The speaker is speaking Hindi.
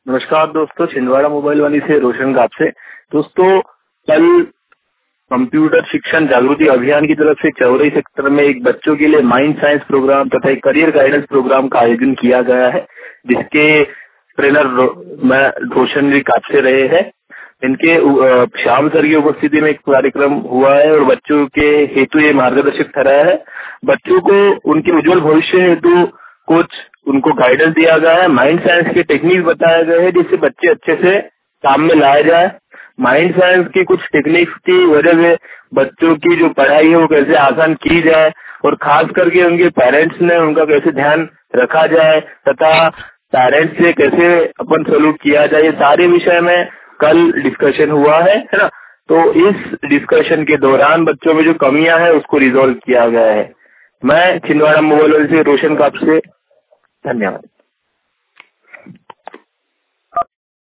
नमस्कार दोस्तों, छिंदवाड़ा मोबाइल वाली से रोशन गाप से। दोस्तों, कल कंप्यूटर शिक्षण जागृति अभियान की तरफ से चौरई सेक्टर में एक बच्चों के लिए माइंड साइंस प्रोग्राम तथा एक करियर गाइडेंस प्रोग्राम का आयोजन किया गया है, जिसके ट्रेनर रोशन जी काप से रहे हैं। इनके श्याम सर की उपस्थिति में एक कार्यक्रम हुआ है और बच्चों के हेतु ये मार्गदर्शक ठहरा है। बच्चों को उनके उज्जवल भविष्य हेतु कुछ उनको गाइडेंस दिया गया है। माइंड साइंस के टेक्निक बताए गए हैं जिससे बच्चे अच्छे से काम में लाया जाए। माइंड साइंस की कुछ टेक्निक्स की वजह से बच्चों की जो पढ़ाई है वो कैसे आसान की जाए और खास करके उनके पेरेंट्स ने उनका कैसे ध्यान रखा जाए तथा पेरेंट्स से कैसे अपन सलूट किया जाए, ये सारे विषय में कल डिस्कशन हुआ है ना। तो इस डिस्कशन के दौरान बच्चों में जो कमियां हैं उसको रिजॉल्व किया गया है। मैं छिंदवाड़ा मोबाइल से रोशन काप से, धन्यवाद।